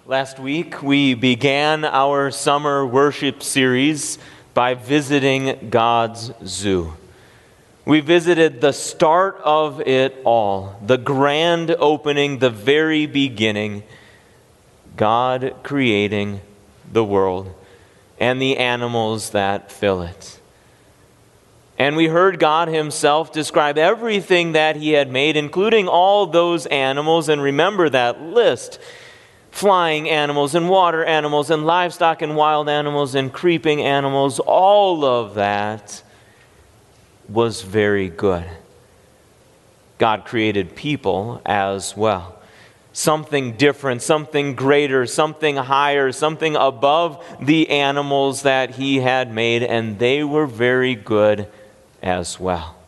Last week, we began our summer worship series by visiting God's zoo. We visited the start of it all, the grand opening, the very beginning, God creating the world and the animals that fill it. And we heard God Himself describe everything that He had made, including all those animals, and remember that list. Flying animals and water animals and livestock and wild animals and creeping animals, all of that was very good. God created people as well. Something different, something greater, something higher, something above the animals that He had made, and they were very good as well.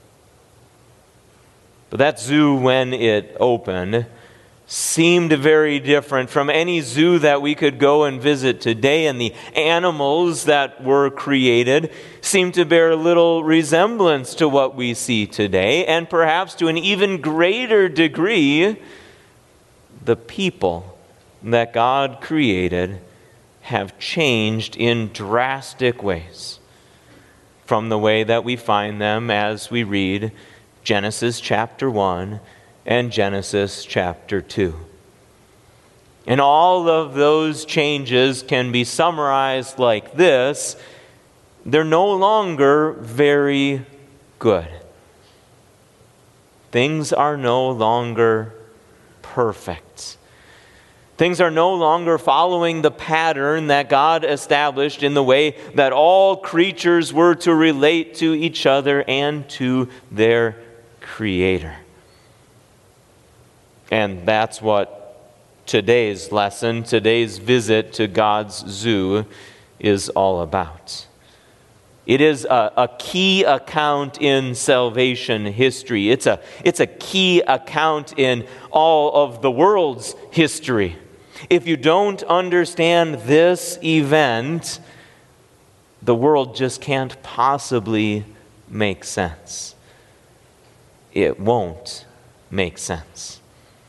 But that zoo, when it opened, seemed very different from any zoo that we could go and visit today, and the animals that were created seemed to bear little resemblance to what we see today, and perhaps to an even greater degree, the people that God created have changed in drastic ways from the way that we find them as we read Genesis chapter 1 and Genesis chapter 2. And all of those changes can be summarized like this: they're no longer very good. Things are no longer perfect. Things are no longer following the pattern that God established in the way that all creatures were to relate to each other and to their Creator. And that's what today's lesson, today's visit to God's zoo is all about. It is a key account in salvation history. It's a key account in all of the world's history. If you don't understand this event, the world just can't possibly make sense. It won't make sense.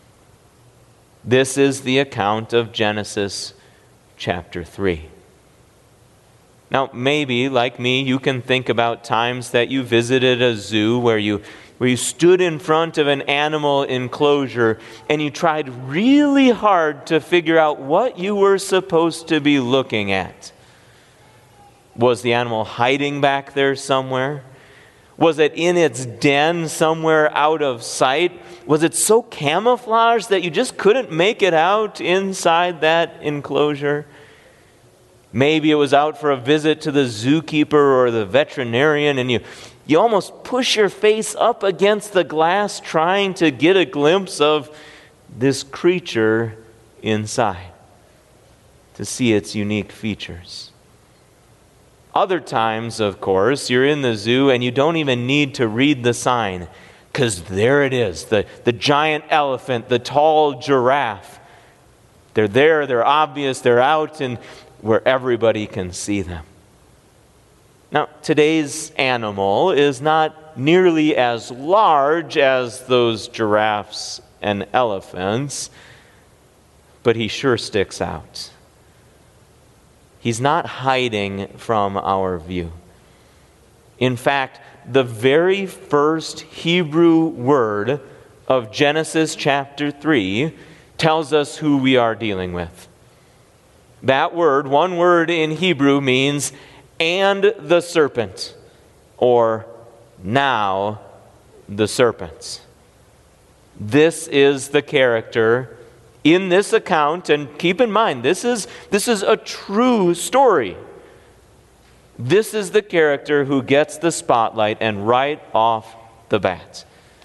This is the account of Genesis chapter 3. Now, maybe, like me, you can think about times that you visited a zoo where you stood in front of an animal enclosure and you tried really hard to figure out what you were supposed to be looking at. Was the animal hiding back there somewhere? Was it in its den somewhere out of sight? Was it so camouflaged that you just couldn't make it out inside that enclosure? Maybe it was out for a visit to the zookeeper or the veterinarian, and you almost push your face up against the glass trying to get a glimpse of this creature inside, to see its unique features. Other times, of course, you're in the zoo and you don't even need to read the sign, because there it is, the giant elephant, the tall giraffe. They're there, they're obvious, they're out, and where everybody can see them. Now, today's animal is not nearly as large as those giraffes and elephants, but he sure sticks out. He's not hiding from our view. In fact, the very first Hebrew word of Genesis chapter 3 tells us who we are dealing with. That word, one word in Hebrew, means "and the serpent," or "now the serpent." This is the character in this account, and keep in mind, this is a true story. This is the character who gets the spotlight, and right off the bat.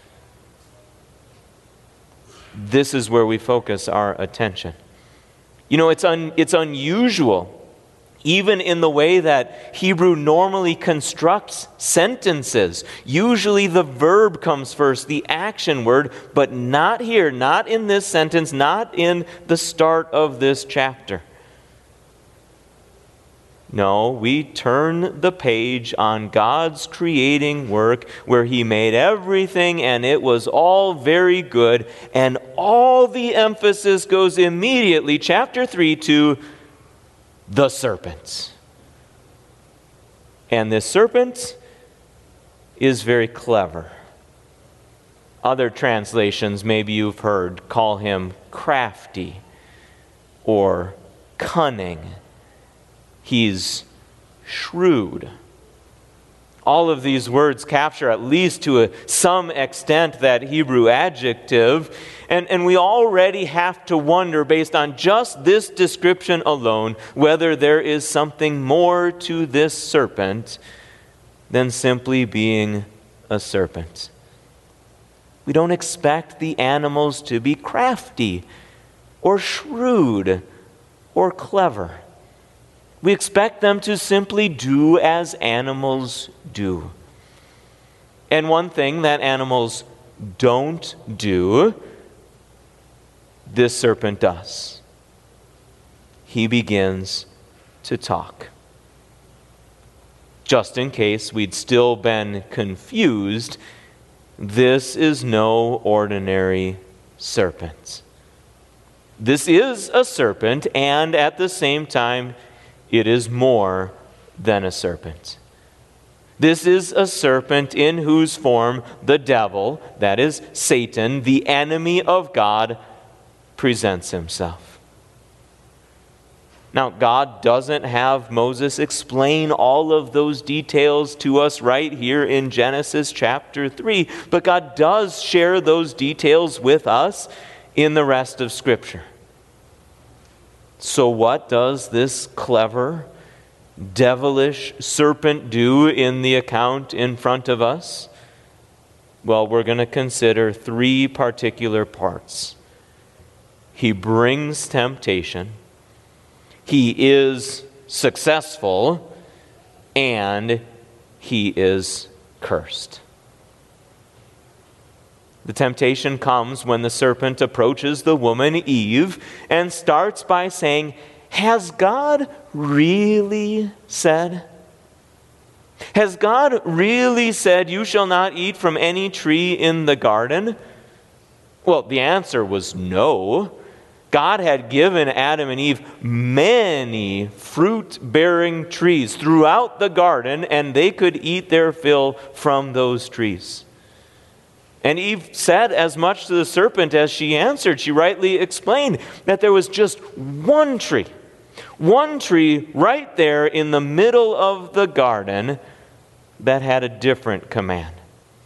This is where we focus our attention. You know, it's unusual, even in the way that Hebrew normally constructs sentences. Usually the verb comes first, the action word, but not here, not in this sentence, not in the start of this chapter. No, we turn the page on God's creating work where He made everything and it was all very good, and all the emphasis goes immediately, chapter 3, to the serpent. And this serpent is very clever. Other translations, maybe you've heard, call him crafty or cunning. He's shrewd. All of these words capture, at least to some extent, that Hebrew adjective. And we already have to wonder, based on just this description alone, whether there is something more to this serpent than simply being a serpent. We don't expect the animals to be crafty or shrewd or clever. We expect them to simply do as animals do. And one thing that animals don't do, this serpent does. He begins to talk. Just in case we'd still been confused, this is no ordinary serpent. This is a serpent, and at the same time, it is more than a serpent. This is a serpent in whose form the devil, that is Satan, the enemy of God, presents himself. Now, God doesn't have Moses explain all of those details to us right here in Genesis chapter 3, but God does share those details with us in the rest of Scripture. So what does this clever, devilish serpent do in the account in front of us? Well, we're going to consider three particular parts. He brings temptation, he is successful, and he is cursed. The temptation comes when the serpent approaches the woman Eve and starts by saying, "Has God really said? Has God really said you shall not eat from any tree in the garden?" Well, the answer was no. God had given Adam and Eve many fruit-bearing trees throughout the garden, and they could eat their fill from those trees. And Eve said as much to the serpent as she answered. She rightly explained that there was just one tree right there in the middle of the garden that had a different command.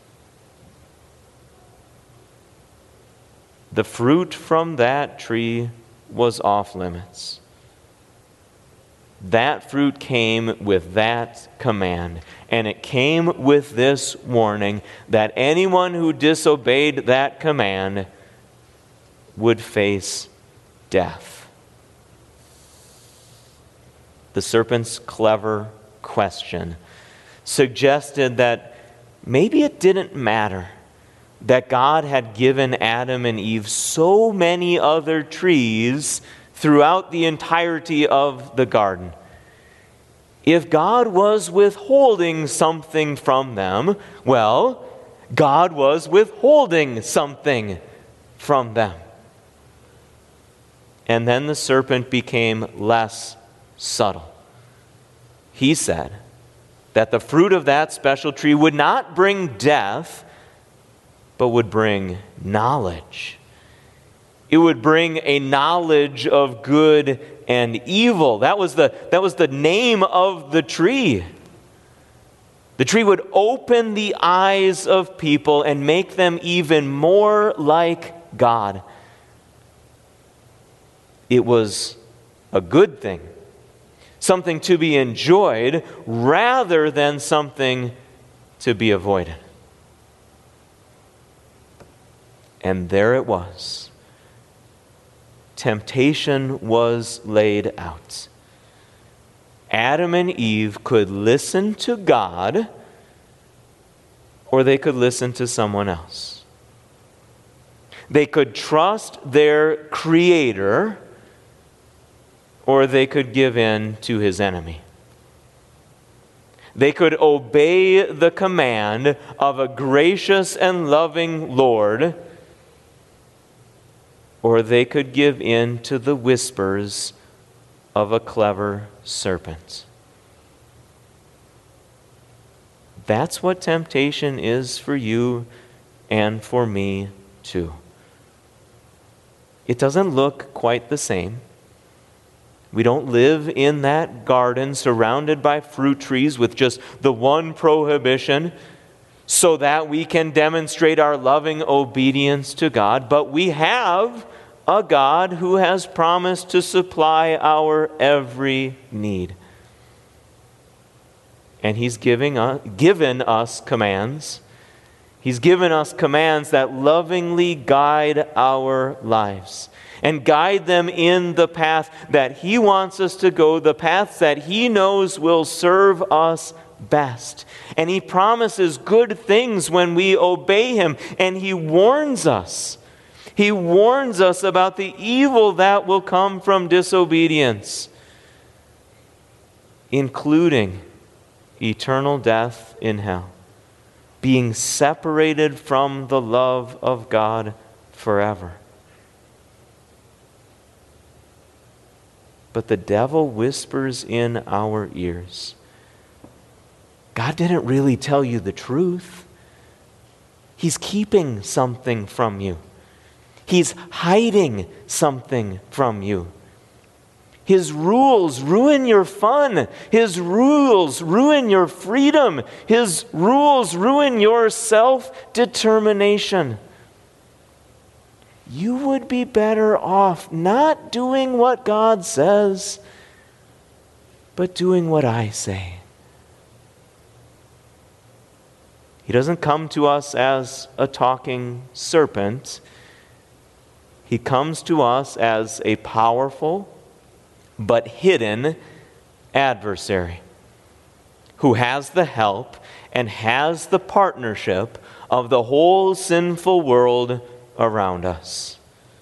The fruit from that tree was off limits. That fruit came with that command, and it came with this warning that anyone who disobeyed that command would face death. The serpent's clever question suggested that maybe it didn't matter that God had given Adam and Eve so many other trees throughout the entirety of the garden. If God was withholding something from them, well, God was withholding something from them. And then the serpent became less subtle. He said that the fruit of that special tree would not bring death, but would bring knowledge. It would bring a knowledge of good and evil. That was the name of the tree. The tree would open the eyes of people and make them even more like God. It was a good thing, something to be enjoyed rather than something to be avoided. And there it was. Temptation was laid out. Adam and Eve could listen to God, or they could listen to someone else. They could trust their Creator, or they could give in to his enemy. They could obey the command of a gracious and loving Lord, or they could give in to the whispers of a clever serpent. That's what temptation is for you and for me too. It doesn't look quite the same. We don't live in that garden surrounded by fruit trees with just the one prohibition so that we can demonstrate our loving obedience to God. But we have a God who has promised to supply our every need. And He's given us commands. He's given us commands that lovingly guide our lives and guide them in the path that He wants us to go, the paths that He knows will serve us best. And He promises good things when we obey Him, and He warns us. He warns us about the evil that will come from disobedience, including eternal death in hell, being separated from the love of God forever. But the devil whispers in our ears, God didn't really tell you the truth. He's keeping something from you. He's hiding something from you. His rules ruin your fun. His rules ruin your freedom. His rules ruin your self-determination. You would be better off not doing what God says, but doing what I say. He doesn't come to us as a talking serpent. He comes to us as a powerful but hidden adversary who has the help and has the partnership of the whole sinful world around us.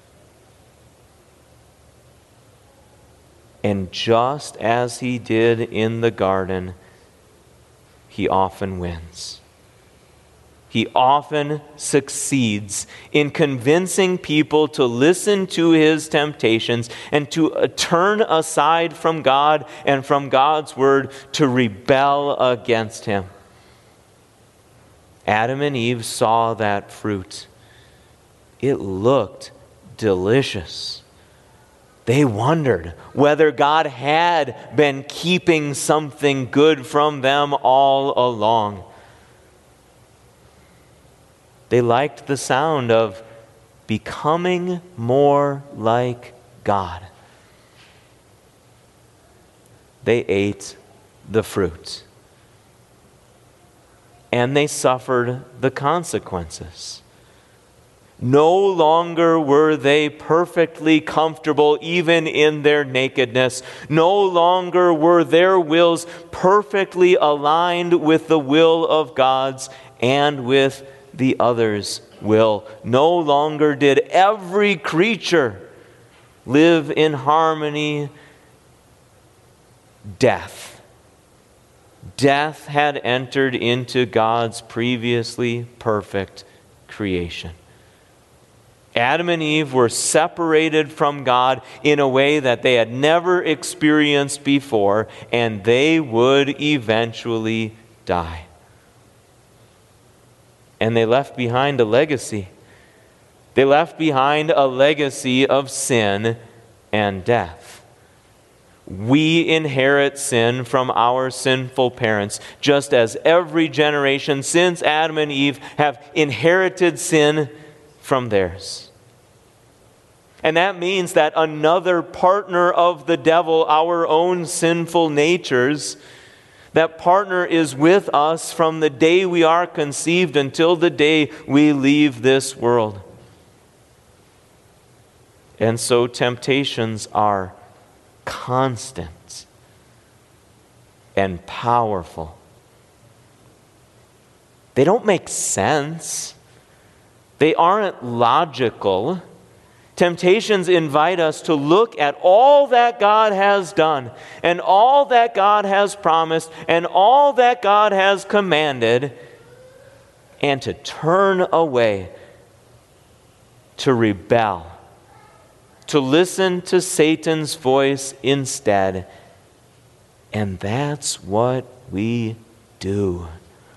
And just as he did in the garden, he often wins. He often succeeds in convincing people to listen to his temptations and to turn aside from God and from God's word to rebel against him. Adam and Eve saw that fruit. It looked delicious. They wondered whether God had been keeping something good from them all along. They liked the sound of becoming more like God. They ate the fruit. And they suffered the consequences. No longer were they perfectly comfortable even in their nakedness. No longer were their wills perfectly aligned with the will of God's and with the other's will. No longer did every creature live in harmony. Death had entered into God's previously perfect creation. Adam and Eve were separated from God in a way that they had never experienced before, and they would eventually die. And they left behind a legacy. They left behind a legacy of sin and death. We inherit sin from our sinful parents, just as every generation since Adam and Eve have inherited sin from theirs. And that means that another partner of the devil, our own sinful natures, that partner is with us from the day we are conceived until the day we leave this world. And so temptations are constant and powerful. They don't make sense. They aren't logical. Temptations invite us to look at all that God has done and all that God has promised and all that God has commanded, and to turn away, to rebel, to listen to Satan's voice instead. And that's what we do.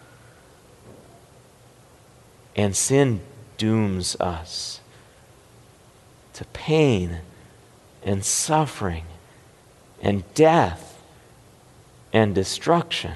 And sin dooms us to pain and suffering and death and destruction.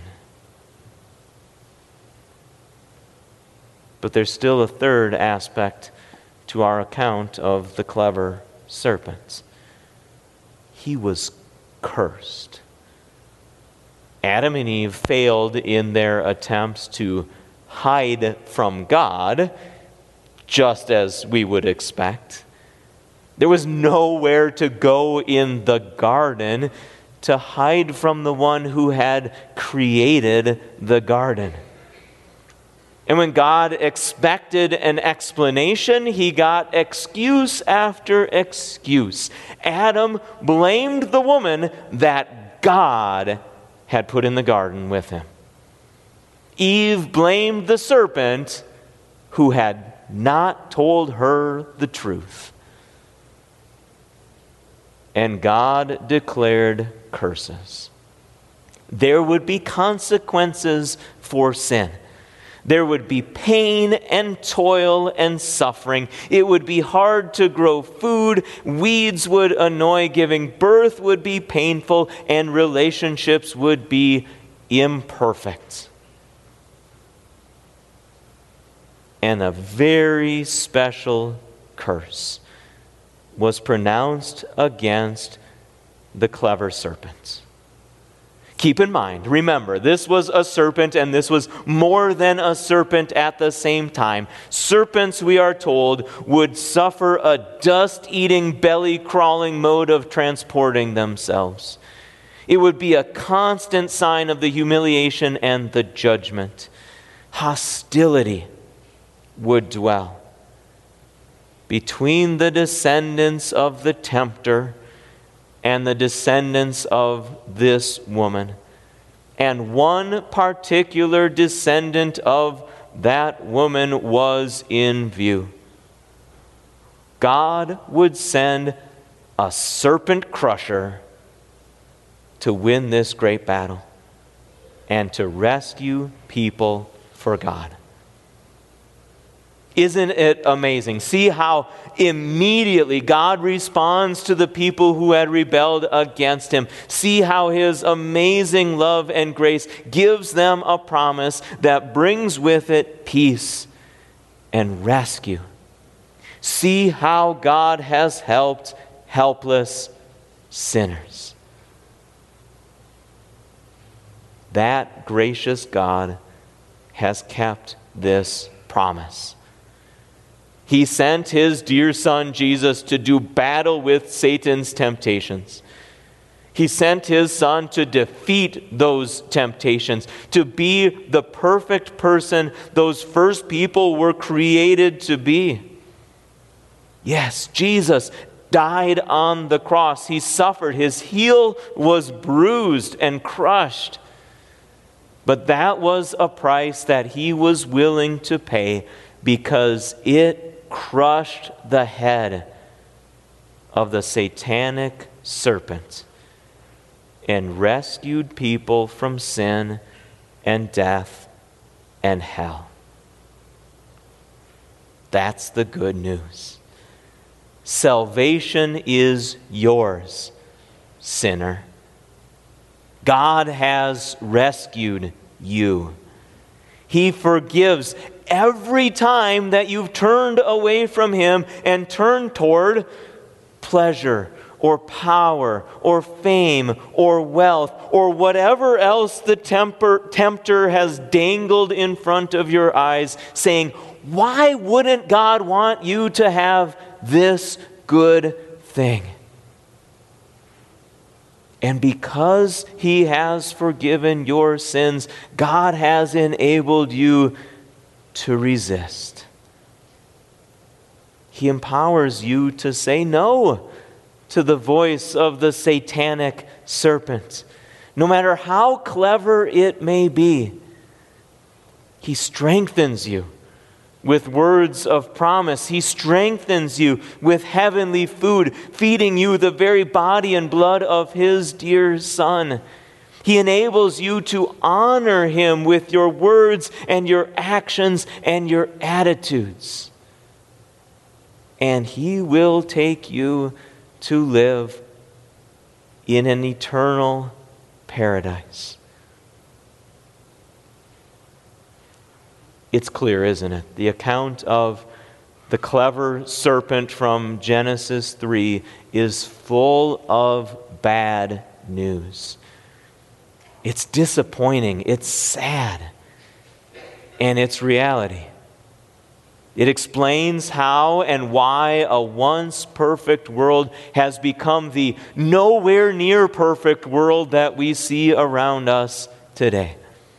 But there's still a third aspect to our account of the clever serpent. He was cursed. Adam and Eve failed in their attempts to hide from God, just as we would expect. There was nowhere to go in the garden to hide from the one who had created the garden. And when God expected an explanation, he got excuse after excuse. Adam blamed the woman that God had put in the garden with him. Eve blamed the serpent who had not told her the truth. And God declared curses. There would be consequences for sin. There would be pain and toil and suffering. It would be hard to grow food. Weeds would annoy. Giving birth would be painful. And relationships would be imperfect. And a very special curse was pronounced against the clever serpent. Keep in mind, remember, this was a serpent, and this was more than a serpent at the same time. Serpents, we are told, would suffer a dust-eating, belly-crawling mode of transporting themselves. It would be a constant sign of the humiliation and the judgment. Hostility would dwell between the descendants of the tempter and the descendants of this woman. And one particular descendant of that woman was in view. God would send a serpent crusher to win this great battle and to rescue people for God. Isn't it amazing? See how immediately God responds to the people who had rebelled against him. See how his amazing love and grace gives them a promise that brings with it peace and rescue. See how God has helped helpless sinners. That gracious God has kept this promise. He sent his dear son Jesus to do battle with Satan's temptations. He sent his son to defeat those temptations, to be the perfect person those first people were created to be. Yes, Jesus died on the cross. He suffered. His heel was bruised and crushed. But that was a price that he was willing to pay, because it crushed the head of the satanic serpent and rescued people from sin and death and hell. That's the good news. Salvation is yours, sinner. God has rescued you. He forgives every time that you've turned away from him and turned toward pleasure or power or fame or wealth or whatever else the tempter has dangled in front of your eyes, saying, why wouldn't God want you to have this good thing? And because he has forgiven your sins, God has enabled you to resist. He empowers you to say no to the voice of the satanic serpent. No matter how clever it may be, He strengthens you with words of promise. He strengthens you with heavenly food, feeding you the very body and blood of His dear Son. He enables you to honor Him with your words and your actions and your attitudes. And He will take you to live in an eternal paradise. It's clear, isn't it? The account of the clever serpent from Genesis 3 is full of bad news. It's disappointing, it's sad, and it's reality. It explains how and why a once perfect world has become the nowhere near perfect world that we see around us today.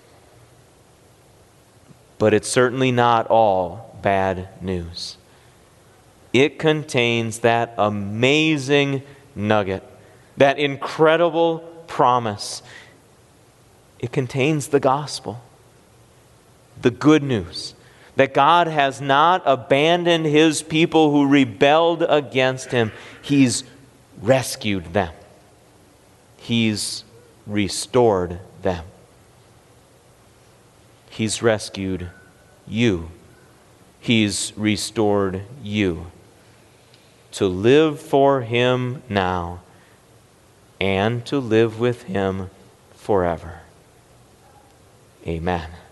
But it's certainly not all bad news. It contains that amazing nugget, that incredible promise. It contains the gospel, the good news, that God has not abandoned His people who rebelled against Him. He's rescued them. He's restored them. He's rescued you. He's restored you to live for Him now and to live with Him forever. Amen.